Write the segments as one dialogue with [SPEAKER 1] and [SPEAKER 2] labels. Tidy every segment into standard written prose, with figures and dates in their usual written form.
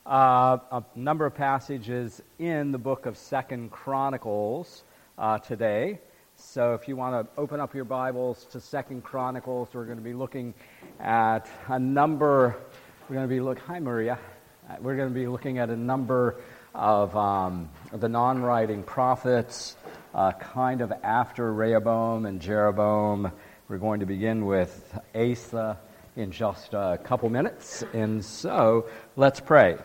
[SPEAKER 1] a number of passages in the book of 2 Chronicles today. So if you want to open up your Bibles to 2 Chronicles, we're going to be looking at a number. Hi, Maria. We're going to be looking at a number of the non-writing prophets, kind of after Rehoboam and Jeroboam. We're going to begin with Asa in just a couple minutes. And so, let's pray.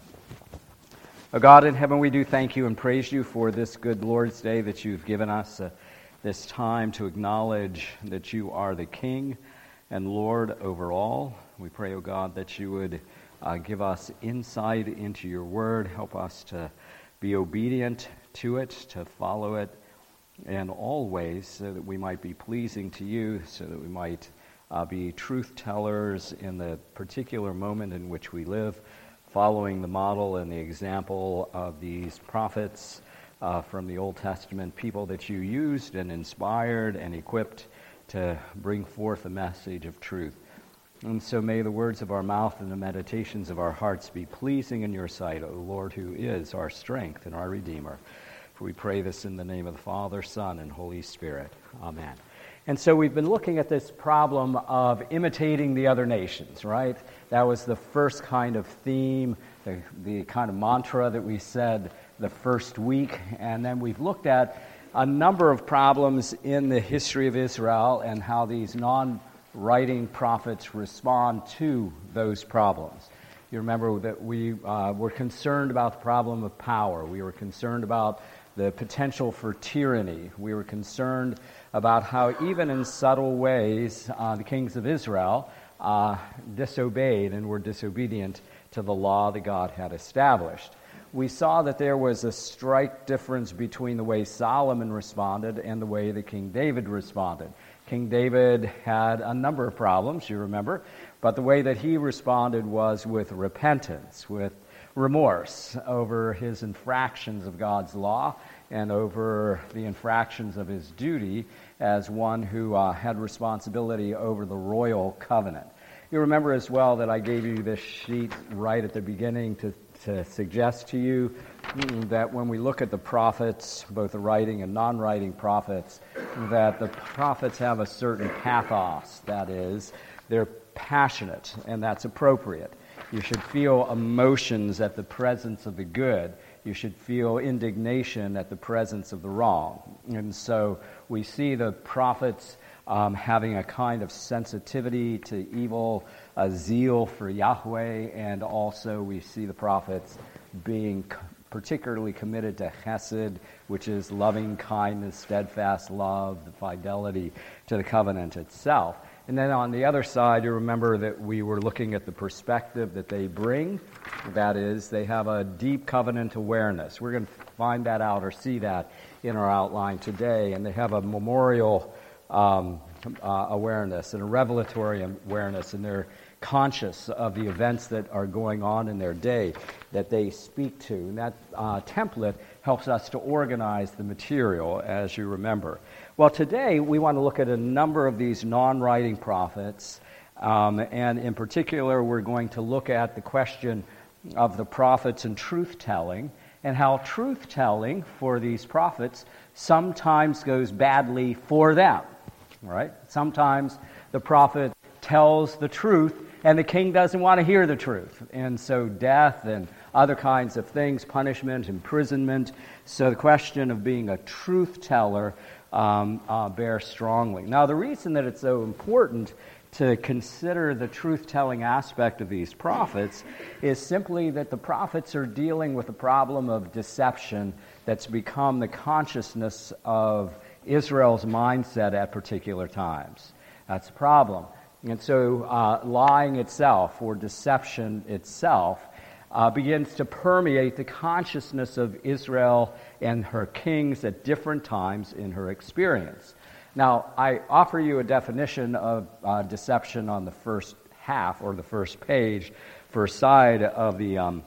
[SPEAKER 1] Oh God in heaven, we do thank you and praise you for this good Lord's Day that you've given us, this time to acknowledge that you are the King and Lord over all. We pray, oh God, that you would give us insight into your word, help us to be obedient to it, to follow it in all ways, so that we might be pleasing to you, so that we might be truth tellers in the particular moment in which we live, following the model and the example of these prophets from the Old Testament, people that you used and inspired and equipped to bring forth a message of truth. And so may the words of our mouth and the meditations of our hearts be pleasing in your sight, O Lord, who is our strength and our Redeemer. For we pray this in the name of the Father, Son, and Holy Spirit. Amen. And so we've been looking at this problem of imitating the other nations, right? That was the first kind of theme, the kind of mantra that we said the first week. And then we've looked at a number of problems in the history of Israel and how these non-writing prophets respond to those problems. You remember that we were concerned about the problem of power. We were concerned about the potential for tyranny. We were concerned about how even in subtle ways the kings of Israel disobeyed and were disobedient to the law that God had established. We saw that there was a strike difference between the way Solomon responded and the way that King David responded. King David had a number of problems, you remember, but the way that he responded was with repentance, with remorse over his infractions of God's law and over the infractions of his duty as one who had responsibility over the royal covenant. You remember as well that I gave you this sheet right at the beginning to suggest to you that when we look at the prophets, both the writing and non-writing prophets, that the prophets have a certain pathos, that is, they're passionate, and that's appropriate. You should feel emotions at the presence of the good. You should feel indignation at the presence of the wrong. And so we see the prophets having a kind of sensitivity to evil, a zeal for Yahweh, and also we see the prophets being particularly committed to chesed, which is loving kindness, steadfast love, the fidelity to the covenant itself. And then on the other side, you remember that we were looking at the perspective that they bring. That is, they have a deep covenant awareness. We're going to find that out or see that in our outline today. And they have a memorial awareness and a revelatory awareness, and they're conscious of the events that are going on in their day that they speak to. And that template helps us to organize the material, as you remember. Well, today we want to look at a number of these non-writing prophets, and in particular we're going to look at the question of the prophets and truth-telling, and how truth-telling for these prophets sometimes goes badly for them, right? Sometimes the prophet tells the truth, and the king doesn't want to hear the truth, and so death and other kinds of things, punishment, imprisonment. So the question of being a truth-teller bear strongly. Now, the reason that it's so important to consider the truth-telling aspect of these prophets is simply that the prophets are dealing with a problem of deception that's become the consciousness of Israel's mindset at particular times. That's a problem. And so lying itself, or deception itself, begins to permeate the consciousness of Israel and her kings at different times in her experience. Now, I offer you a definition of deception on the first half, or the first page, first side of the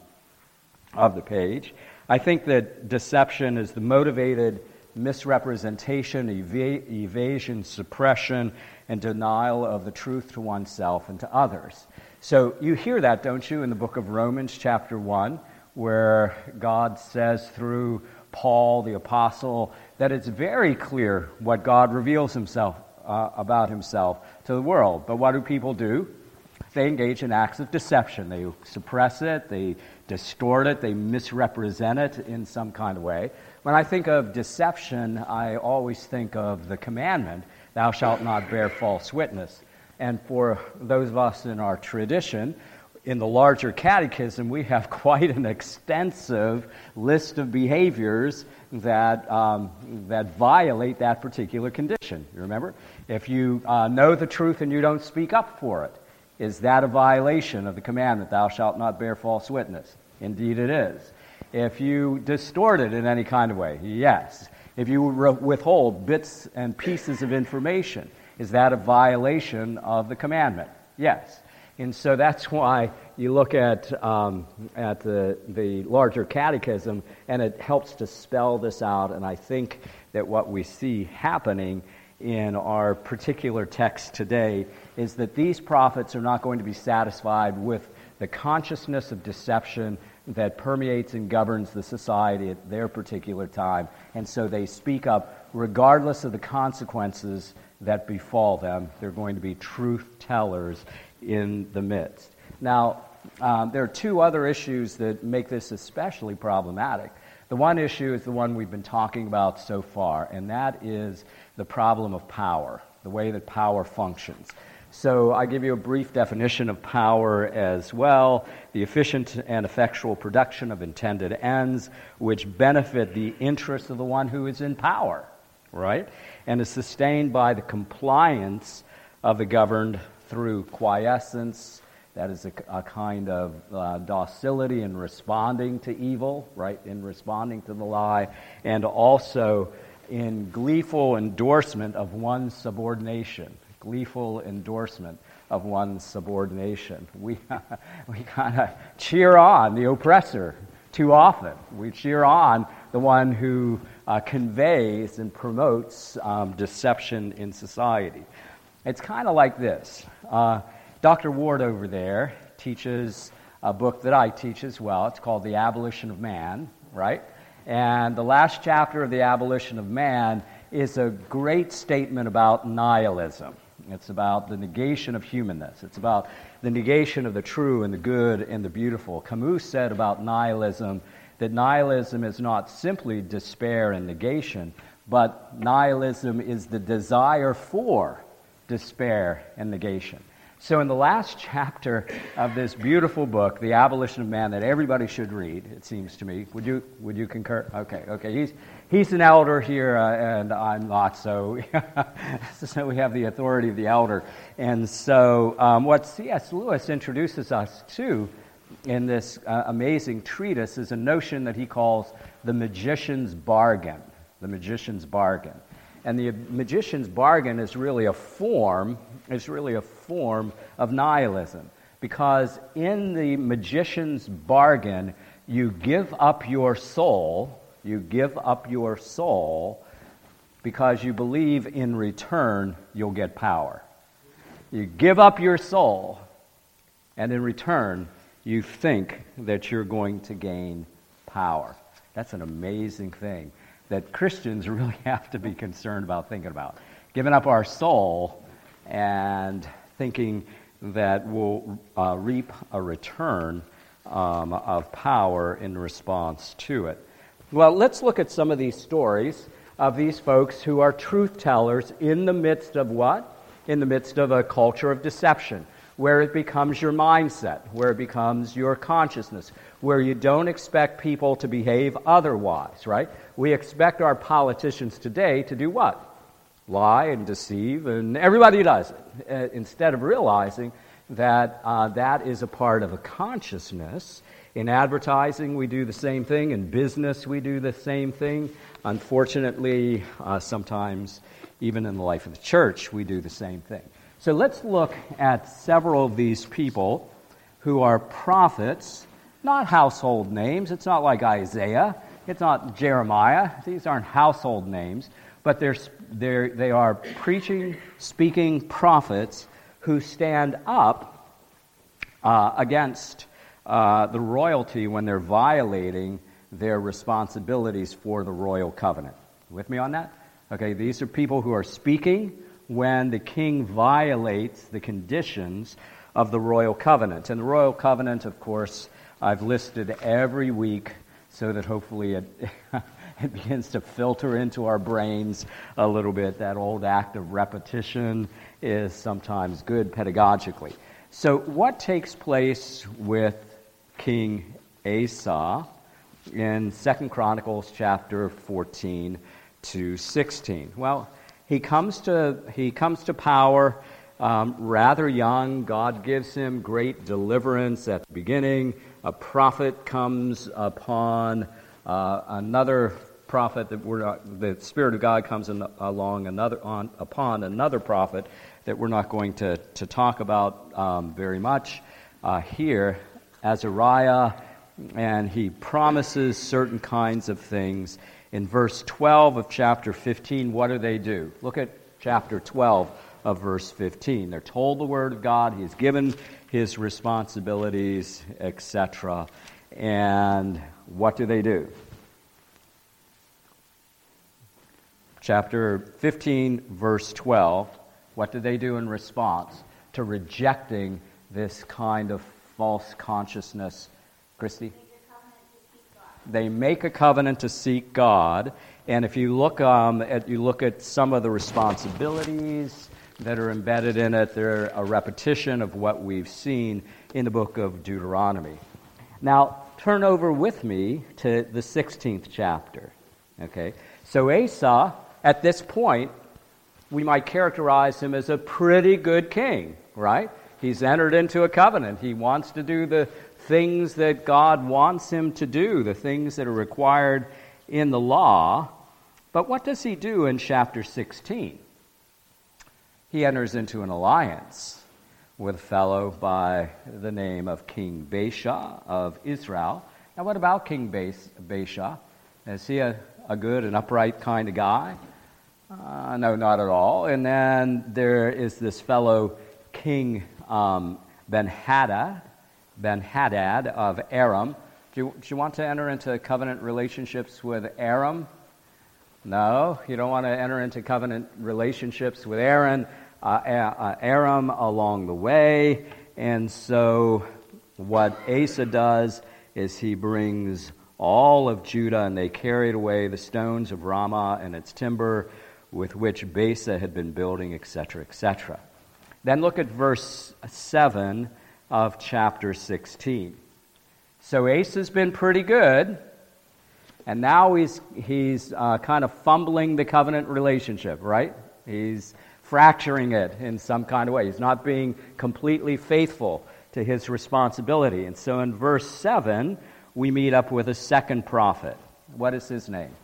[SPEAKER 1] page. I think that deception is the motivated misrepresentation, evasion, suppression, and denial of the truth to oneself and to others. So you hear that, don't you, in the book of Romans chapter 1, where God says through Paul the apostle that it's very clear what God reveals himself about himself to the world. But what do people do? They engage in acts of deception. They suppress it, they distort it, they misrepresent it in some kind of way. When I think of deception, I always think of the commandment, thou shalt not bear false witness. And for those of us in our tradition, in the larger catechism, we have quite an extensive list of behaviors that violate that particular condition. You remember? If you know the truth and you don't speak up for it, is that a violation of the commandment, thou shalt not bear false witness? Indeed it is. If you distort it in any kind of way, yes. If you withhold bits and pieces of information, is that a violation of the commandment? Yes. And so that's why you look at the larger catechism, and it helps to spell this out. And I think that what we see happening in our particular text today is that these prophets are not going to be satisfied with the consciousness of deception that permeates and governs the society at their particular time. And so they speak up regardless of the consequences that befall them. They're going to be truth tellers in the midst. Now, there are two other issues that make this especially problematic. The one issue is the one we've been talking about so far, and that is the problem of power, the way that power functions. So I give you a brief definition of power as well: the efficient and effectual production of intended ends which benefit the interests of the one who is in power, right? And is sustained by the compliance of the governed through quiescence, that is a kind of docility in responding to evil, right, in responding to the lie, and also in gleeful endorsement of one's subordination. Gleeful endorsement of one's subordination. We kind of cheer on the oppressor too often. We cheer on the one who conveys and promotes deception in society. It's kind of like this. Dr. Ward over there teaches a book that I teach as well. It's called The Abolition of Man, right? And the last chapter of The Abolition of Man is a great statement about nihilism. It's about the negation of humanness. It's about the negation of the true and the good and the beautiful. Camus said about nihilism that nihilism is not simply despair and negation, but nihilism is the desire for despair and negation. So in the last chapter of this beautiful book, The Abolition of Man, that everybody should read, it seems to me. Would you concur? Okay. He's an elder here, and I'm not, so so we have the authority of the elder. And so what C.S. Lewis introduces us to in this amazing treatise is a notion that he calls the magician's bargain. The magician's bargain. And the magician's bargain is really a form of nihilism, because in the magician's bargain, you give up your soul because you believe in return you'll get power. You give up your soul, and in return you think that you're going to gain power. That's an amazing thing that Christians really have to be concerned about thinking about. Giving up our soul and thinking that we'll reap a return of power in response to it. Well, let's look at some of these stories of these folks who are truth tellers in the midst of what? In the midst of a culture of deception, where it becomes your mindset, where it becomes your consciousness, where you don't expect people to behave otherwise, right? We expect our politicians today to do what? Lie and deceive, and everybody does it, instead of realizing that that is a part of a consciousness. In advertising, we do the same thing. In business, we do the same thing. Unfortunately, sometimes even in the life of the church, we do the same thing. So let's look at several of these people who are prophets, not household names. It's not like Isaiah. It's not Jeremiah. These aren't household names, but they are preaching, speaking prophets who stand up against the royalty when they're violating their responsibilities for the royal covenant. With me on that? Okay, these are people who are speaking when the king violates the conditions of the royal covenant. And the royal covenant, of course, I've listed every week so that hopefully it begins to filter into our brains a little bit. That old act of repetition is sometimes good pedagogically. So what takes place with King Asa in 2 Chronicles chapter 14 to 16? Well, he comes to power rather young. God gives him great deliverance at the beginning. A prophet comes upon another prophet. The Spirit of God comes upon another prophet that we're not going to talk about very much here, Azariah, and he promises certain kinds of things. In verse 12 of chapter 15, what do? Look at chapter 12 of verse 15. They're told the word of God. He's given his responsibilities, etc. And what do? Chapter 15, verse 12. What do they do in response to rejecting this kind of false consciousness? Christy? They make a covenant to seek God, and if you look at some of the responsibilities that are embedded in it, they're a repetition of what we've seen in the book of Deuteronomy. Now, turn over with me to the 16th chapter. Okay, so Asa, at this point, we might characterize him as a pretty good king, right? He's entered into a covenant. He wants to do the things that God wants him to do, the things that are required in the law. But what does he do in chapter 16? He enters into an alliance with a fellow by the name of King Baasha of Israel. Now, what about King Baasha? Is he a good and upright kind of guy? No, not at all. And then there is this fellow King Ben-Hadad of Aram. Do you want to enter into covenant relationships with Aram? No, you don't want to enter into covenant relationships with Aram along the way. And so what Asa does is he brings all of Judah, and they carried away the stones of Ramah and its timber with which Baasha had been building, etc., etc. Then look at verse 7 of chapter 16. So Asa's been pretty good, and now he's kind of fumbling the covenant relationship, right? He's fracturing it in some kind of way. He's not being completely faithful to his responsibility. And so in verse 7, we meet up with a second prophet. What is his name?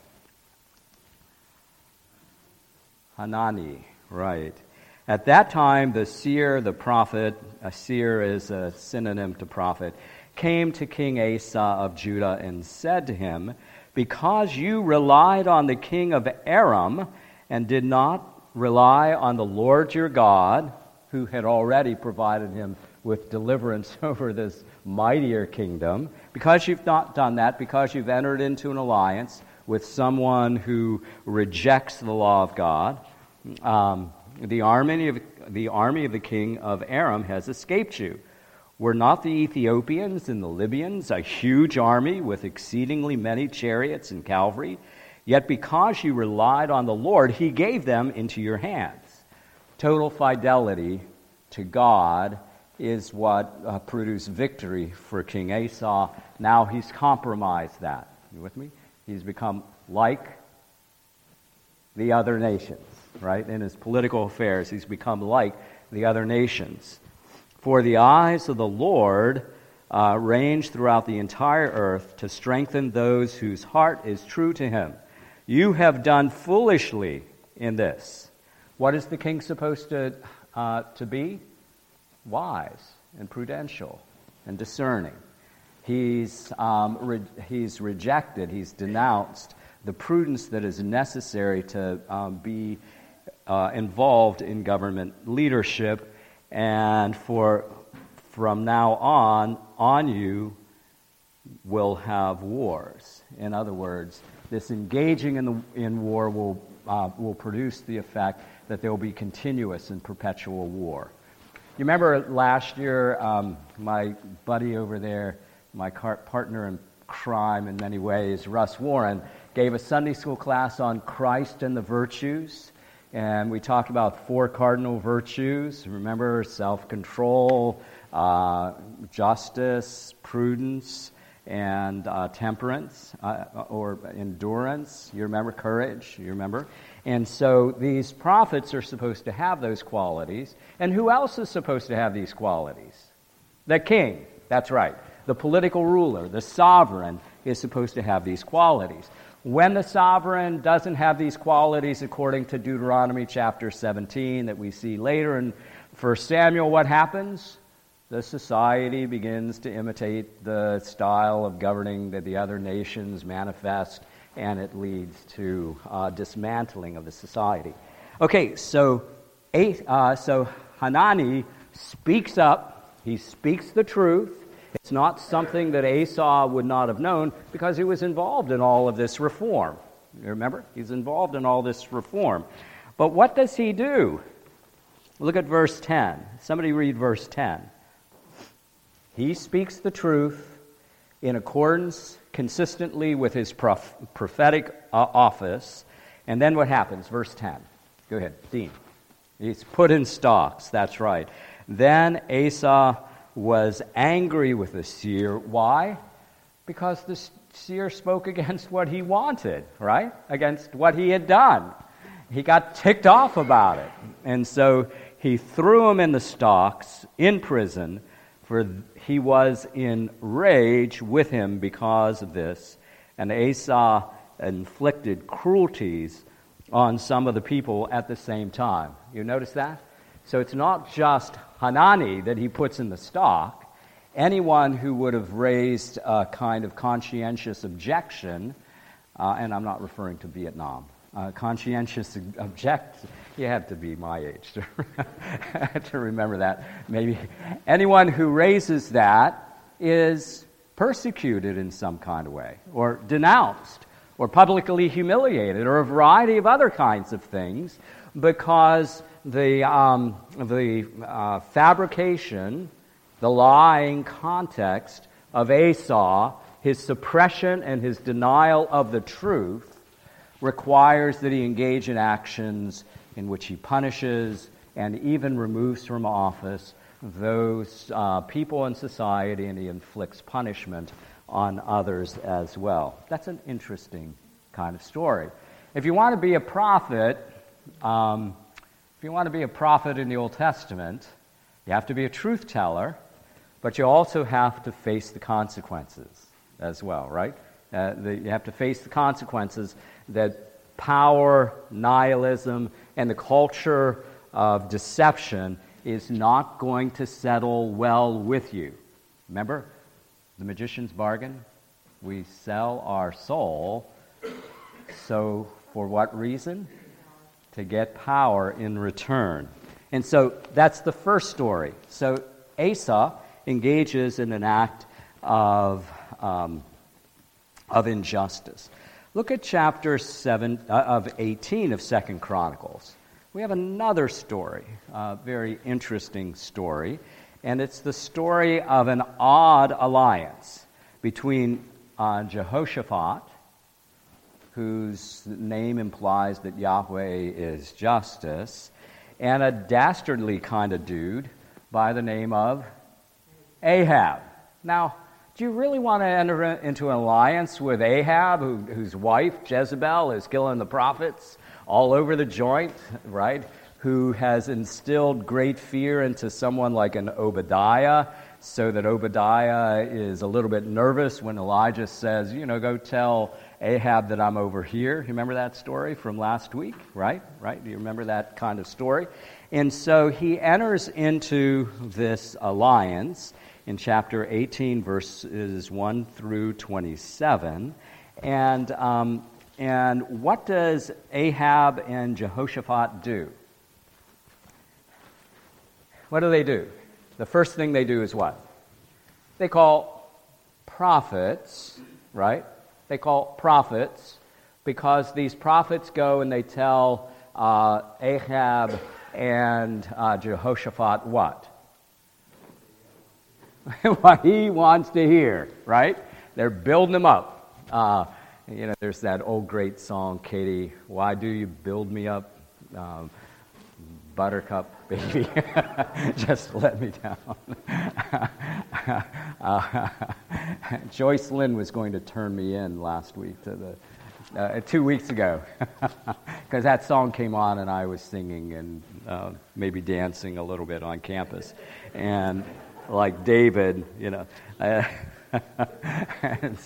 [SPEAKER 1] Hanani, right. At that time, the seer, the prophet, a seer is a synonym to prophet, came to King Asa of Judah and said to him, "Because you relied on the king of Aram and did not rely on the Lord your God," who had already provided him with deliverance over this mightier kingdom, because you've not done that, because you've entered into an alliance with someone who rejects the law of God, the army of the king of Aram has escaped you. Were not the Ethiopians and the Libyans a huge army with exceedingly many chariots and cavalry? Yet because you relied on the Lord, he gave them into your hands. Total fidelity to God is what produced victory for King Asa. Now he's compromised that. You with me? He's become like the other nations, right? In his political affairs, he's become like the other nations. For the eyes of the Lord range throughout the entire earth to strengthen those whose heart is true to him. You have done foolishly in this. What is the king supposed to be? Wise and prudential and discerning. He's rejected, he's denounced the prudence that is necessary to be involved in government leadership, and for from now on you will have wars. In other words, this engaging in war will produce the effect that there will be continuous and perpetual war. You remember last year, my buddy over there, my partner in crime in many ways, Russ Warren, gave a Sunday school class on Christ and the virtues. And we talked about 4 cardinal virtues. Remember, self-control, justice, prudence, and temperance, or endurance. You remember courage? You remember? And so these prophets are supposed to have those qualities. And who else is supposed to have these qualities? The king. That's right. The political ruler, the sovereign, is supposed to have these qualities. When the sovereign doesn't have these qualities, according to Deuteronomy chapter 17 that we see later in 1 Samuel, what happens? The society begins to imitate the style of governing that the other nations manifest, and it leads to dismantling of the society. Okay, so Hanani speaks up. He speaks the truth. It's not something that Asa would not have known because he was involved in all of this reform. You remember? He's involved in all this reform. But what does he do? Look at verse 10. Somebody read verse 10. He speaks the truth in accordance consistently with his prophetic office. And then what happens? Verse 10. Go ahead, Dean. He's put in stocks. That's right. Then Asa was angry with the seer. Why? Because the seer spoke against what he wanted, right? Against what he had done. He got ticked off about it. And so he threw him in the stocks in prison, for he was in rage with him because of this. And Asa inflicted cruelties on some of the people at the same time. You notice that? So it's not just Hanani that he puts in the stock. Anyone who would have raised a kind of conscientious objection, and I'm not referring to Vietnam, conscientious you have to be my age to remember that. Maybe anyone who raises that is persecuted in some kind of way, or denounced, or publicly humiliated, or a variety of other kinds of things, because the fabrication, the lying context of Asa, his suppression and his denial of the truth, requires that he engage in actions in which he punishes and even removes from office those people in society, and he inflicts punishment on others as well. That's an interesting kind of story. If you want to be a prophet, in the Old Testament, you have to be a truth teller, but you also have to face the consequences as well, right? You have to face the consequences that power, nihilism, and the culture of deception is not going to settle well with you. Remember the magician's bargain? We sell our soul, so for what reason? To get power in return. And so that's the first story. So Asa engages in an act of injustice. Look at chapter 18 of 2 Chronicles. We have another story, a very interesting story, and it's the story of an odd alliance between Jehoshaphat, whose name implies that Yahweh is justice, and a dastardly kind of dude by the name of Ahab. Now, do you really want to enter into an alliance with Ahab, whose wife, Jezebel, is killing the prophets all over the joint, right? Who has instilled great fear into someone like an Obadiah, so that Obadiah is a little bit nervous when Elijah says, go tell Ahab that I'm over here. You remember that story from last week, right? Right? Do you remember that kind of story? And so he enters into this alliance in chapter 18, verses 1 through 27. And what does Ahab and Jehoshaphat do? What do they do? the first thing they do is what? They call prophets, right? They call prophets because these prophets go and they tell Ahab and Jehoshaphat what? What he wants to hear, right? They're building him up. There's that old great song, Katie, why do you build me up? Buttercup, baby, just let me down. Joyce Lynn was going to turn me in last week to 2 weeks ago, because that song came on and I was singing and maybe dancing a little bit on campus, and like David, and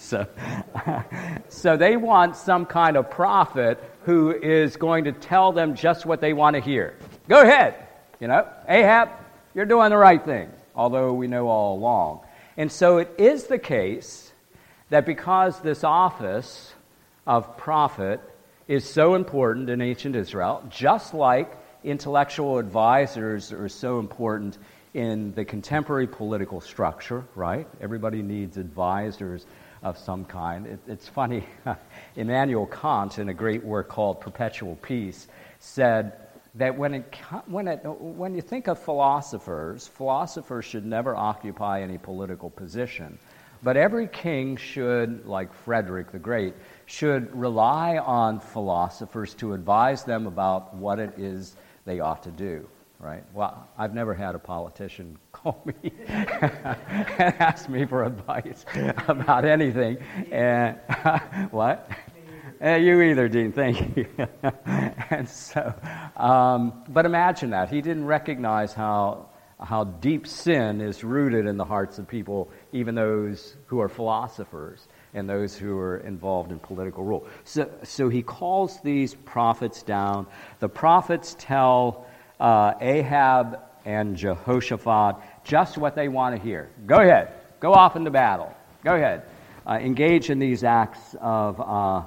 [SPEAKER 1] so they want some kind of prophet who is going to tell them just what they want to hear. Go ahead, Ahab, you're doing the right thing, although we know all along. And so it is the case that because this office of prophet is so important in ancient Israel, just like intellectual advisors are so important in the contemporary political structure, right? Everybody needs advisors of some kind. It's funny, Immanuel Kant, in a great work called Perpetual Peace, said that when you think of philosophers should never occupy any political position. But every king should, like Frederick the Great, should rely on philosophers to advise them about what it is they ought to do. Right? Well, I've never had a politician call me and ask me for advice about anything. And what? You either, Dean. Thank you. And so, but imagine that he didn't recognize how deep sin is rooted in the hearts of people, even those who are philosophers and those who are involved in political rule. So he calls these prophets down. The prophets tell Ahab and Jehoshaphat just what they want to hear. Go ahead. Go off into battle. Go ahead. Engage in these acts of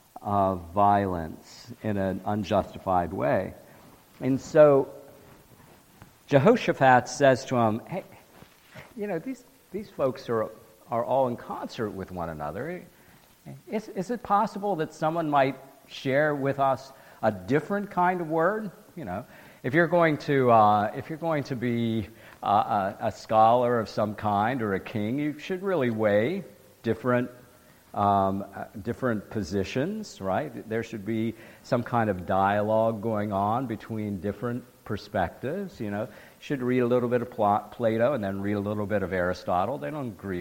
[SPEAKER 1] violence in an unjustified way. And so Jehoshaphat says to him, hey, these folks are all in concert with one another. Is it possible that someone might share with us a different kind of word? If you're going to be a scholar of some kind or a king, you should really weigh different positions, right? There should be some kind of dialogue going on between different perspectives. You should read a little bit of Plato and then read a little bit of Aristotle. They don't agree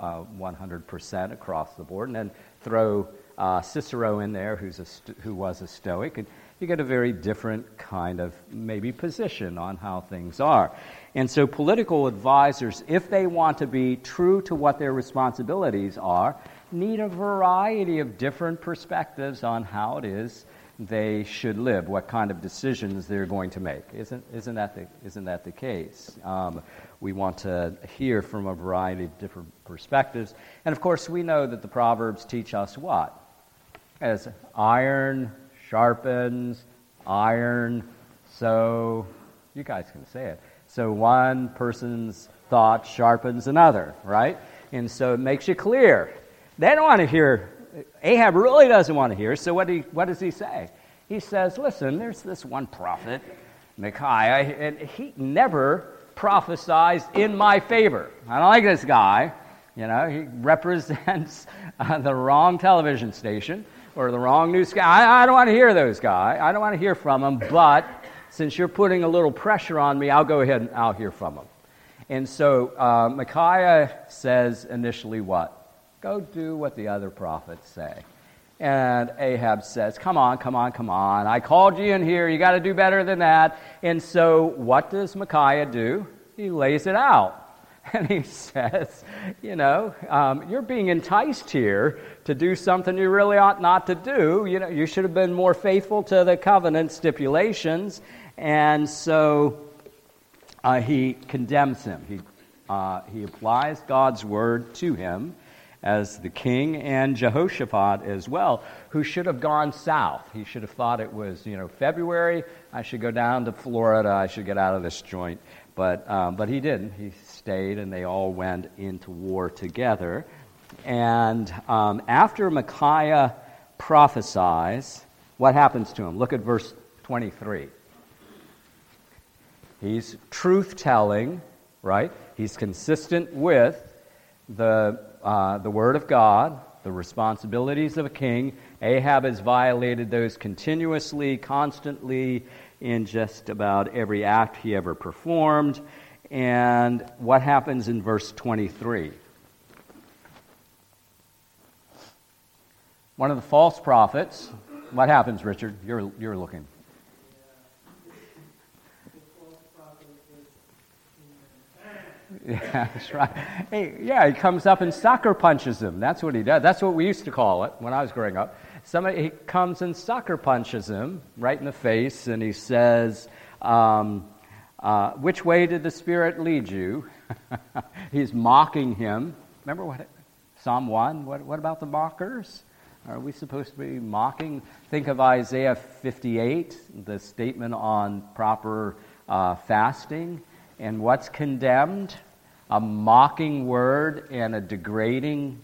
[SPEAKER 1] 100% across the board, and then throw Cicero in there, who was a Stoic, and you get a very different kind of maybe position on how things are. And so political advisors, if they want to be true to what their responsibilities are, need a variety of different perspectives on how it is they should live, what kind of decisions they're going to make. Isn't that the case? We want to hear from a variety of different perspectives. And of course, we know that the Proverbs teach us what? As iron sharpens iron, so you guys can say it. So one person's thought sharpens another, right? And so it makes you clear. They don't want to hear. Ahab really doesn't want to hear. So what does he say? He says, listen, there's this one prophet, Micaiah, and he never prophesies in my favor. I don't like this guy. He represents the wrong television station or the wrong news guy. I don't want to hear those guys. I don't want to hear from them, but since you're putting a little pressure on me, I'll go ahead and I'll hear from them. And so Micaiah says initially what? Go do what the other prophets say. And Ahab says, come on. I called you in here. You got to do better than that. And so what does Micaiah do? He lays it out. And he says, you're being enticed here to do something you really ought not to do. You should have been more faithful to the covenant stipulations. And so he condemns him. He applies God's word to him as the king, and Jehoshaphat as well, who should have gone south. He should have thought it was, February, I should go down to Florida, I should get out of this joint. But he didn't. He stayed, and they all went into war together. And after Micaiah prophesies, what happens to him? Look at verse 23. He's truth-telling, right? He's consistent with the Word of God, the responsibilities of a king. Ahab has violated those continuously, constantly, in just about every act he ever performed. And what happens in verse 23? One of the false prophets. What happens, Richard? You're looking. Yeah, that's right. Hey, yeah, he comes up and sucker punches him. That's what he does. That's what we used to call it when I was growing up. He comes and sucker punches him right in the face, and he says, which way did the Spirit lead you? He's mocking him. Remember Psalm 1? What about the mockers? Are we supposed to be mocking? Think of Isaiah 58, the statement on proper fasting. And what's condemned? A mocking word and a degrading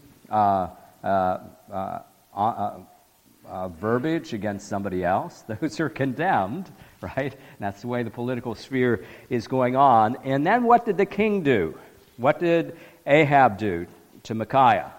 [SPEAKER 1] verbiage against somebody else. Those are condemned, right? And that's the way the political sphere is going on. And then what did the king do? What did Ahab do to Micaiah?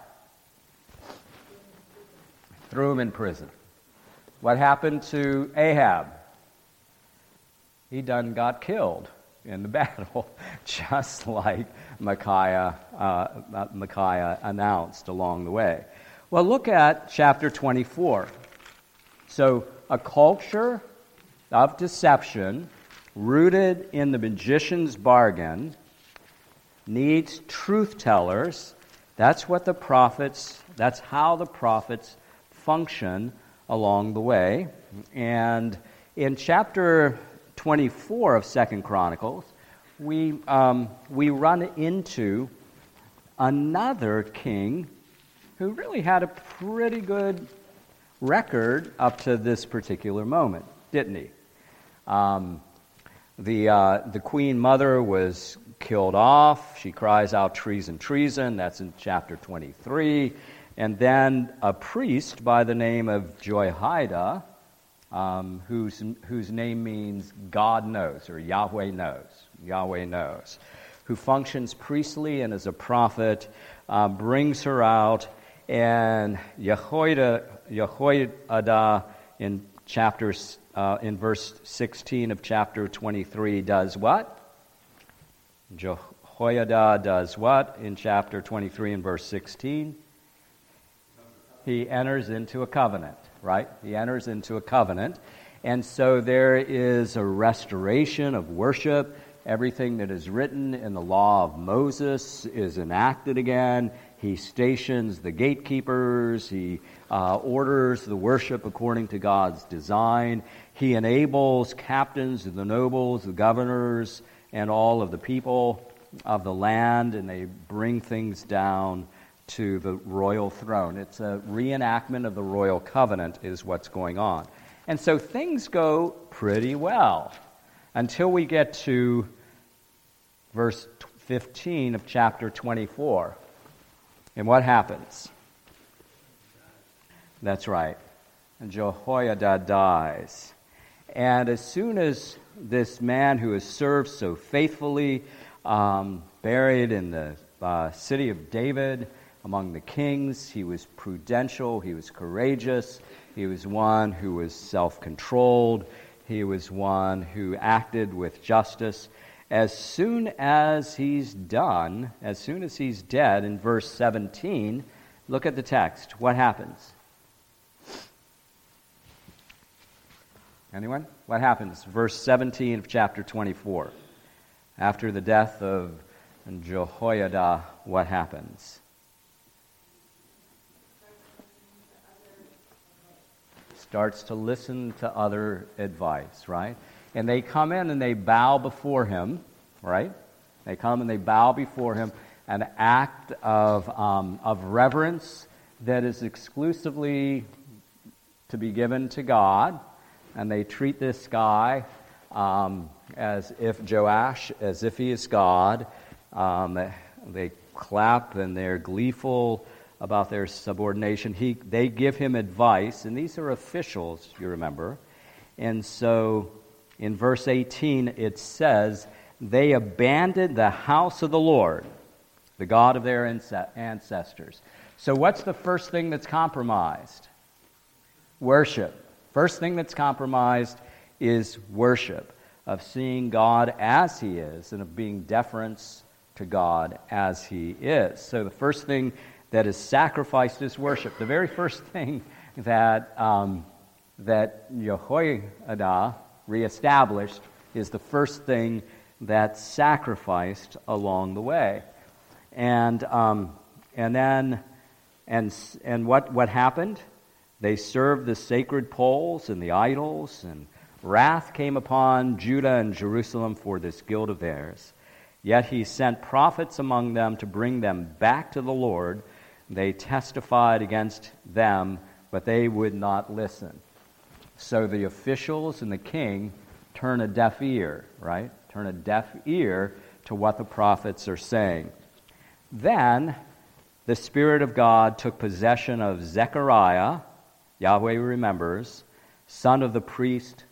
[SPEAKER 1] Threw him in prison. What happened to Ahab? He done got killed in the battle, just like Micaiah announced along the way. Well, look at chapter 24. So, a culture of deception rooted in the magician's bargain needs truth tellers. That's how the prophets function along the way. And in chapter 24 of 2 Chronicles, we run into another king who really had a pretty good record up to this particular moment, didn't he? The queen mother was killed off. She cries out, "Treason, treason." That's in chapter 23. And then a priest by the name of Jehoiada, whose name means God knows, or Yahweh knows, who functions priestly and as a prophet, brings her out, and Jehoiada in verse 16 of chapter 23 does what? Jehoiada does what in chapter 23 and verse 16? He enters into a covenant, right? He enters into a covenant. And so there is a restoration of worship. Everything that is written in the law of Moses is enacted again. He stations the gatekeepers. He orders the worship according to God's design. He enables captains, the nobles, the governors, and all of the people of the land, and they bring things down to the royal throne. It's a reenactment of the royal covenant is what's going on. And so things go pretty well until we get to verse 15 of chapter 24. And what happens? That's right. And Jehoiada dies. And as soon as this man who has served so faithfully, buried in the city of David, among the kings, he was prudential, he was courageous, he was one who was self-controlled, he was one who acted with justice. As soon as he's done, as soon as he's dead, in verse 17, look at the text. What happens? Anyone? What happens? Verse 17 of chapter 24. After the death of Jehoiada, what happens? Starts to listen to other advice, right? And they come in and they bow before him, right? They come and they bow before him, an act of reverence that is exclusively to be given to God. And they treat this guy as if Joash, as if he is God. They clap and they're gleeful about their subordination. They give him advice, and these are officials, you remember. And so in verse 18 it says, they abandoned the house of the Lord, the God of their ancestors. So what's the first thing that's compromised? Worship. First thing that's compromised is worship, of seeing God as he is and of being deference to God as he is. So the first thing that is sacrificed is worship. The very first thing that Jehoiada reestablished is the first thing that's sacrificed along the way. And what happened? They served the sacred poles and the idols, and wrath came upon Judah and Jerusalem for this guilt of theirs. Yet he sent prophets among them to bring them back to the Lord. They testified against them, but they would not listen. So the officials and the king turn a deaf ear, right? Turn a deaf ear to what the prophets are saying. Then the Spirit of God took possession of Zechariah, Yahweh remembers, son of the priest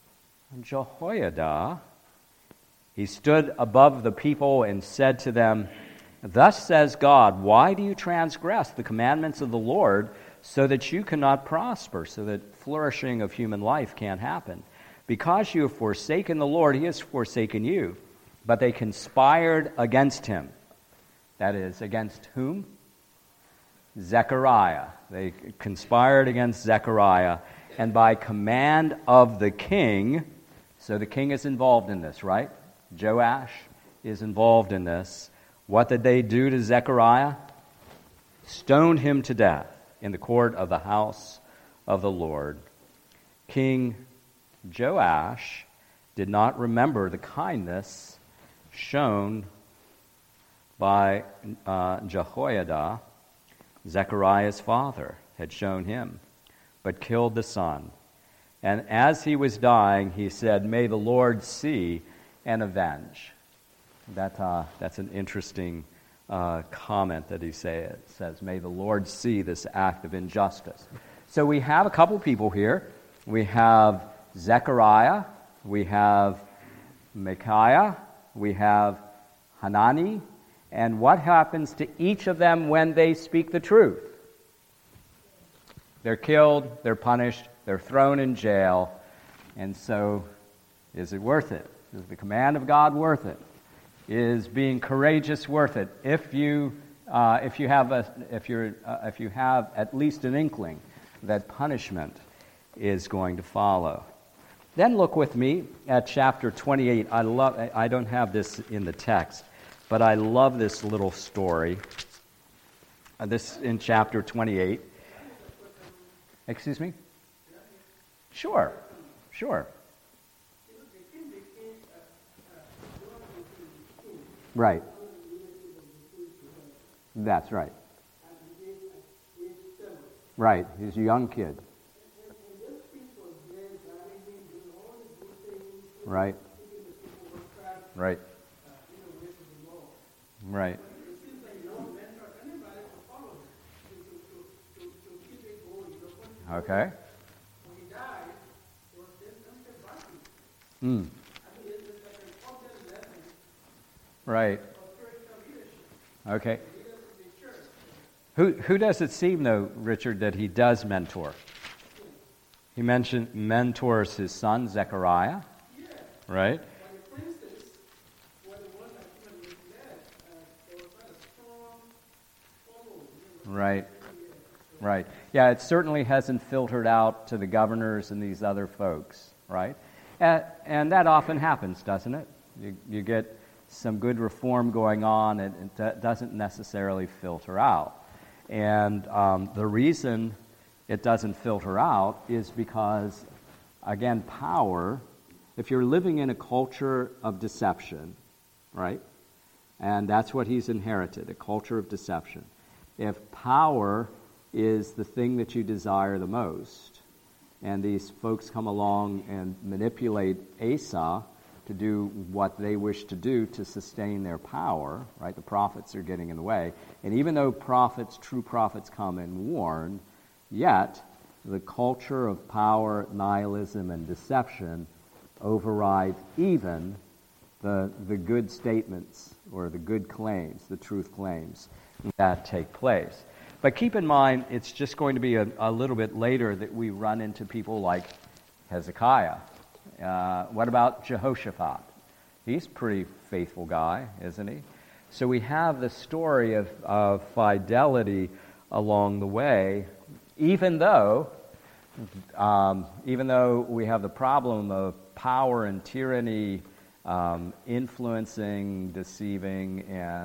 [SPEAKER 1] Jehoiada. He stood above the people and said to them, "Thus says God, why do you transgress the commandments of the Lord so that you cannot prosper, so that flourishing of human life can't happen? Because you have forsaken the Lord, he has forsaken you." But they conspired against him. That is, against whom? Zechariah. They conspired against Zechariah, and by command of the king, so the king is involved in this, right? Joash is involved in this. What did they do to Zechariah? Stoned him to death in the court of the house of the Lord. King Joash did not remember the kindness shown by Jehoiada. Zechariah's father had shown him, but killed the son. And as he was dying, he said, "May the Lord see and avenge." That's an interesting comment that he says, "May the Lord see this act of injustice." So we have a couple people here. We have Zechariah, we have Micaiah, we have Hanani, and what happens to each of them when they speak the truth? They're killed, they're punished, they're thrown in jail. And so, is it worth it? Is the command of God worth it? Is being courageous worth it? If you have at least an inkling that punishment is going to follow. Then look with me at chapter 28. I don't have this in the text, but I love this little story. This in chapter 28. Excuse me? Sure. Right. That's right. Right. He's a young kid. Right. Right. Right. Okay. Right. Okay. Who does it seem, though, Richard, that he does mentor? He mentors his son, Zechariah. Right? Right. Yeah, it certainly hasn't filtered out to the governors and these other folks, right? And that often happens, doesn't it? You get some good reform going on, and it doesn't necessarily filter out. And the reason it doesn't filter out is because, again, power, if you're living in a culture of deception, right? And that's what he's inherited, a culture of deception. If power is the thing that you desire the most, and these folks come along and manipulate Asa to do what they wish to do to sustain their power, right? The prophets are getting in the way. And even though true prophets come and warn, yet the culture of power, nihilism, and deception overrides even the good statements or the good claims, the truth claims that take place. But keep in mind, it's just going to be a little bit later that we run into people like Hezekiah. What about Jehoshaphat? He's a pretty faithful guy, isn't he? So we have the story of fidelity along the way, even though we have the problem of power and tyranny influencing, deceiving,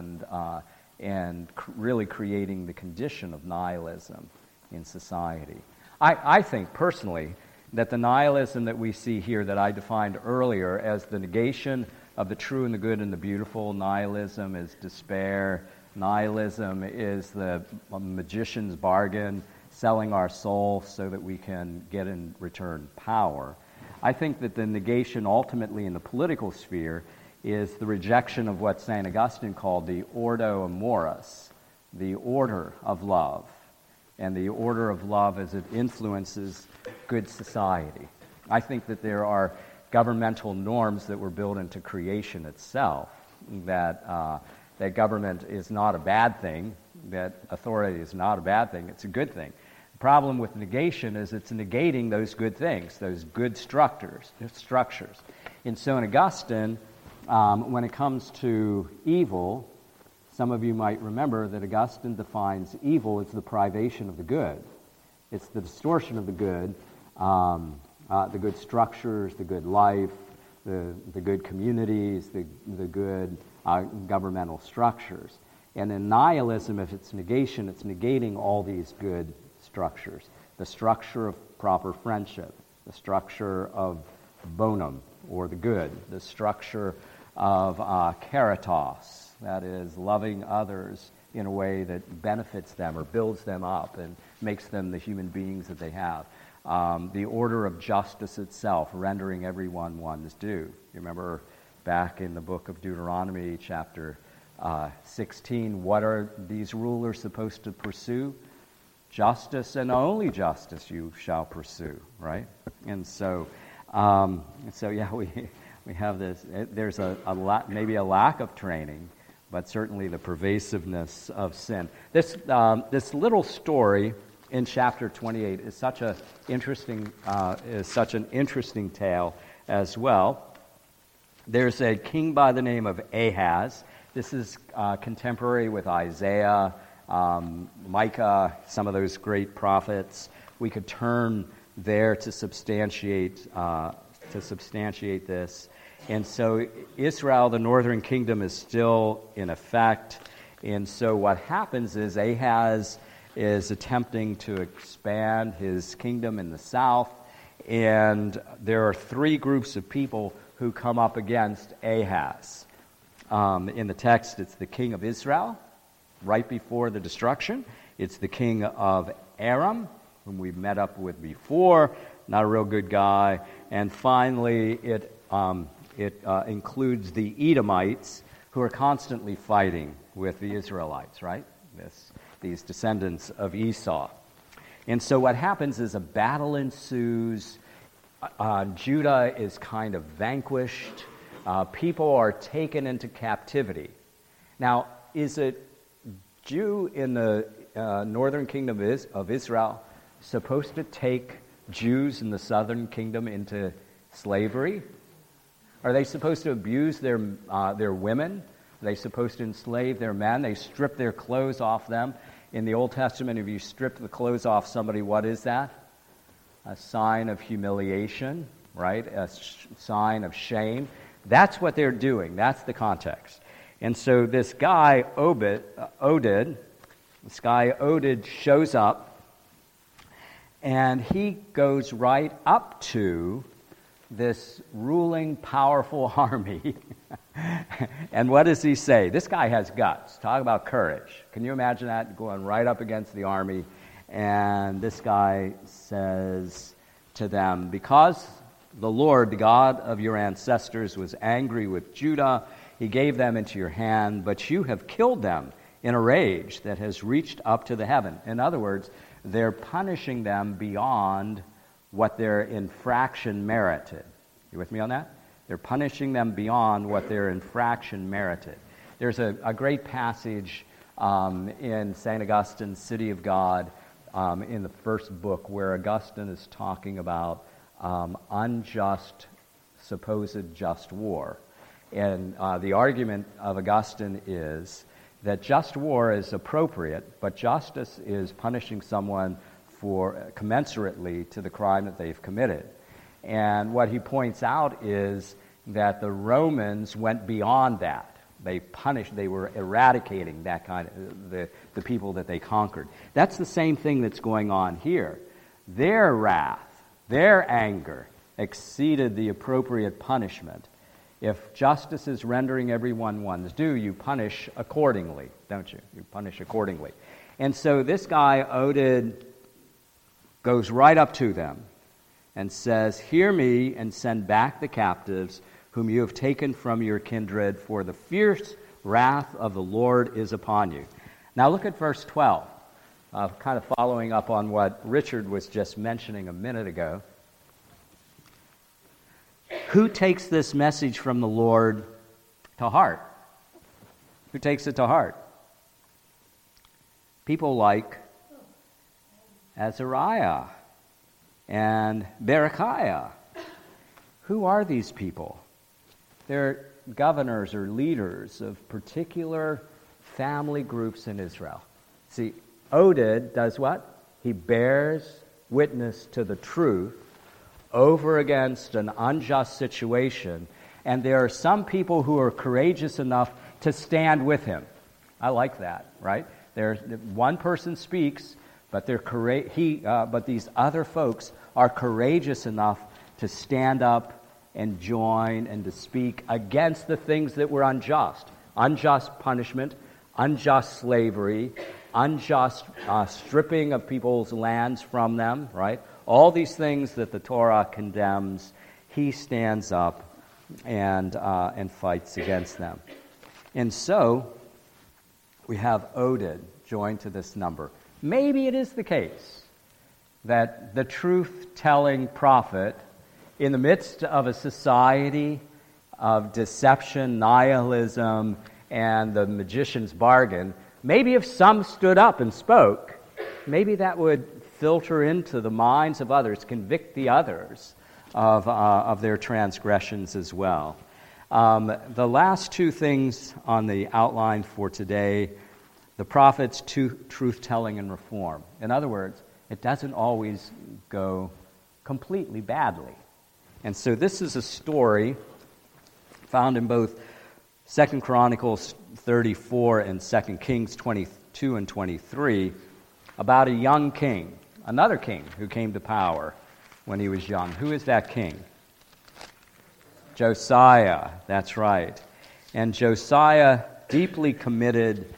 [SPEAKER 1] and really creating the condition of nihilism in society. I think personally that the nihilism that we see here that I defined earlier as the negation of the true and the good and the beautiful, nihilism is despair, nihilism is the magician's bargain, selling our soul so that we can get in return power. I think that the negation ultimately in the political sphere is the rejection of what St. Augustine called the ordo amoris, the order of love, and the order of love as it influences good society. I think that there are governmental norms that were built into creation itself, that government is not a bad thing, that authority is not a bad thing, it's a good thing. The problem with negation is it's negating those good things, those good structures. In St. Augustine, when it comes to evil, some of you might remember that Augustine defines evil as the privation of the good. It's the distortion of the good structures, the good life, the good communities, the good governmental structures. And in nihilism, if it's negation, it's negating all these good structures. The structure of proper friendship, the structure of bonum, or the good, the structure of caritas, that is, loving others in a way that benefits them or builds them up and makes them the human beings that they have. The order of justice itself, rendering everyone one's due. You remember back in the book of Deuteronomy, chapter 16, what are these rulers supposed to pursue? Justice, and only justice you shall pursue, right? And so yeah, we have this. There's maybe a lack of training, but certainly the pervasiveness of sin. This little story in chapter 28 is such an interesting tale as well. There's a king by the name of Ahaz. This is contemporary with Isaiah, Micah, some of those great prophets. We could turn there to substantiate this. And so Israel, the northern kingdom, is still in effect. And so what happens is Ahaz is attempting to expand his kingdom in the south, and there are three groups of people who come up against Ahaz. In the text, it's the king of Israel, right before the destruction. It's the king of Aram, whom we've met up with before, not a real good guy. And finally, it includes the Edomites, who are constantly fighting with the Israelites, right? These descendants of Esau. And so what happens is a battle ensues. Judah is kind of vanquished. People are taken into captivity. Now, is it Jew in the northern kingdom of Israel supposed to take Jews in the southern kingdom into slavery? Are they supposed to abuse their women? Are they supposed to enslave their men? They strip their clothes off them. In the Old Testament, if you strip the clothes off somebody, what is that? A sign of humiliation, right? A sign of shame. That's what they're doing. That's the context. And so this guy, Oded shows up, and he goes right up to this ruling, powerful army. And what does he say? This guy has guts. Talk about courage. Can you imagine that, going right up against the army? And this guy says, to them, "Because the Lord, the God of your ancestors, was angry with Judah, he gave them into your hand, but you have killed them in a rage that has reached up to the heaven." In other words, they're punishing them beyond what their infraction merited. You with me on that? They're punishing them beyond what their infraction merited. There's a great passage in St. Augustine's City of God in the first book where Augustine is talking about unjust, supposed just war. And the argument of Augustine is that just war is appropriate, but justice is punishing someone for commensurately to the crime that they've committed. And what he points out is that the Romans went beyond that. They punished, they were eradicating that kind of, the people that they conquered. That's the same thing that's going on here. Their wrath, their anger exceeded the appropriate punishment. If justice is rendering everyone one's due, you punish accordingly, don't you? You punish accordingly. And so this guy, Oded, goes right up to them and says, "Hear me and send back the captives whom you have taken from your kindred, for the fierce wrath of the Lord is upon you." Now look at verse 12, kind of following up on what Richard was just mentioning a minute ago. Who takes this message from the Lord to heart? Who takes it to heart? People like Azariah and Berechiah. Who are these people? They're governors or leaders of particular family groups in Israel. See, Oded does what? He bears witness to the truth over against an unjust situation, and there are some people who are courageous enough to stand with him. I like that, right? There's one person speaks, but but these other folks are courageous enough to stand up and join and to speak against the things that were unjust. Unjust punishment, unjust slavery, unjust stripping of people's lands from them, right? All these things that the Torah condemns, he stands up and fights against them. And so we have Oded joined to this number. Maybe it is the case that the truth-telling prophet, in the midst of a society of deception, nihilism, and the magician's bargain, maybe if some stood up and spoke, maybe that would filter into the minds of others, convict the others of their transgressions as well. The last two things on the outline for today, the prophet's truth-telling and reform. In other words, it doesn't always go completely badly. And so this is a story found in both 2 Chronicles 34 and 2 Kings 22 and 23 about a young king, another king who came to power when he was young. Who is that king? Josiah, that's right. And Josiah deeply committed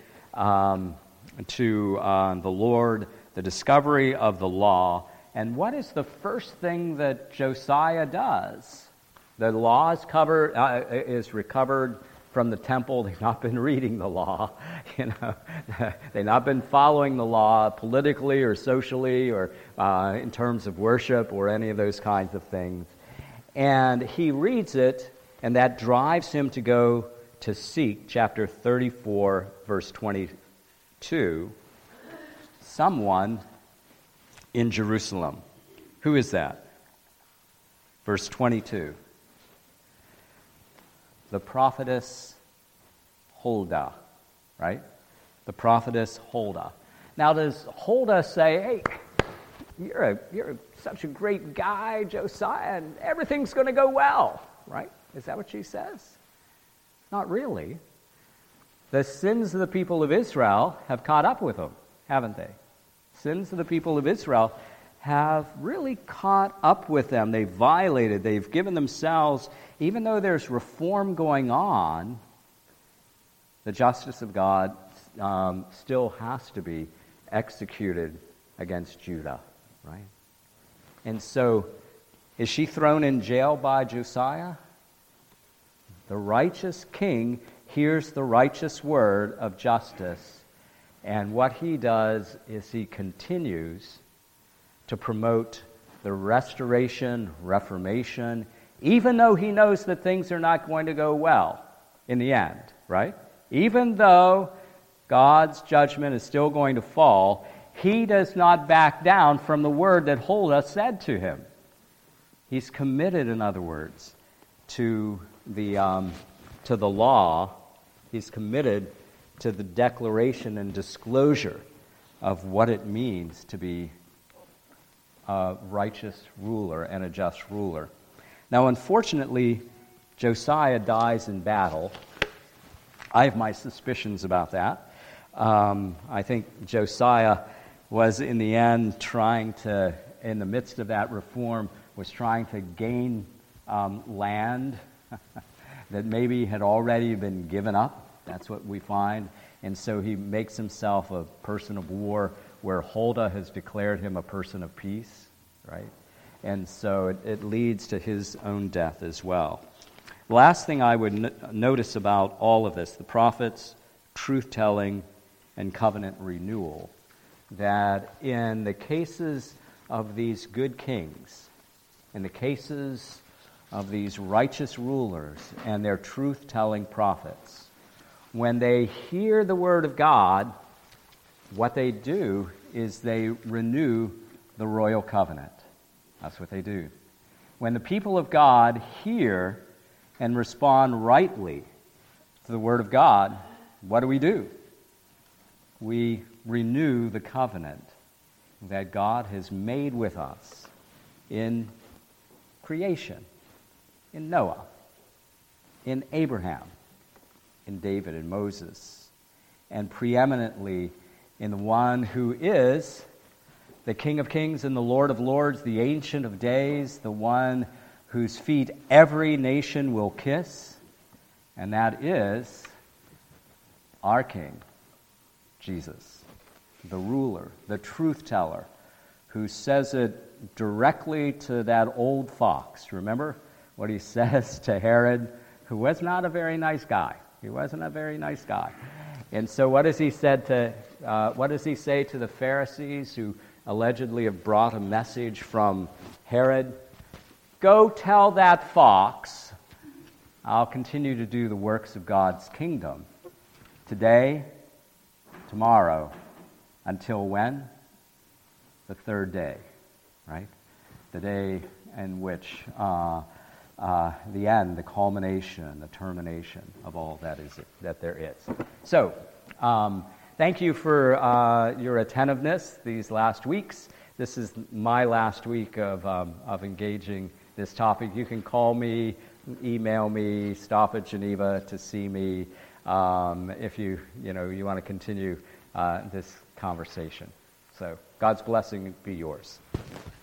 [SPEAKER 1] to the Lord, the discovery of the law. And what is the first thing that Josiah does? The law is recovered from the temple. They've not been reading the law. They've not been following the law politically or socially or in terms of worship or any of those kinds of things. And he reads it, and that drives him to go to seek, chapter 34, verse 22, someone in Jerusalem. Who is that? Verse 22. The prophetess Huldah, right? The prophetess Huldah. Now, does Huldah say, "Hey, you're such a great guy, Josiah, and everything's going to go well," right? Is that what she says? Not really. The sins of the people of Israel have caught up with them, haven't they? Sins of the people of Israel have really caught up with them. They've violated, they've given themselves, even though there's reform going on, the justice of God still has to be executed against Judah, right? And so, is she thrown in jail by Josiah? The righteous king hears the righteous word of justice, and what he does is he continues to promote the restoration, reformation, even though he knows that things are not going to go well in the end, right? Even though God's judgment is still going to fall, he does not back down from the word that Huldah said to him. He's committed, in other words, to the law. He's committed to the declaration and disclosure of what it means to be a righteous ruler and a just ruler. Now, unfortunately, Josiah dies in battle. I have my suspicions about that. I think Josiah was, in the end, trying to, in the midst of that reform, was trying to gain land that maybe had already been given up. That's what we find. And so he makes himself a person of war, where Huldah has declared him a person of peace, right? And so it leads to his own death as well. The last thing I would notice about all of this, the prophets, truth-telling, and covenant renewal, that in the cases of these good kings, in the cases of these righteous rulers and their truth-telling prophets, when they hear the word of God, what they do is they renew the royal covenant. That's what they do. When the people of God hear and respond rightly to the word of God, what do? We renew the covenant that God has made with us in creation, in Noah, in Abraham, in David and Moses, and preeminently in the one who is the King of Kings and the Lord of Lords, the Ancient of Days, the one whose feet every nation will kiss, and that is our King, Jesus, the ruler, the truth-teller, who says it directly to that old fox. Remember what he says to Herod, who was not a very nice guy. He wasn't a very nice guy. And so what does he say to the Pharisees who allegedly have brought a message from Herod? Go tell that fox, I'll continue to do the works of God's kingdom today, tomorrow, until when? The third day, right? The day in which the end, the culmination, the termination of all that there is. So, thank you for your attentiveness these last weeks. This is my last week of engaging this topic. You can call me, email me, stop at Geneva to see me if you want to continue this conversation. So God's blessing be yours.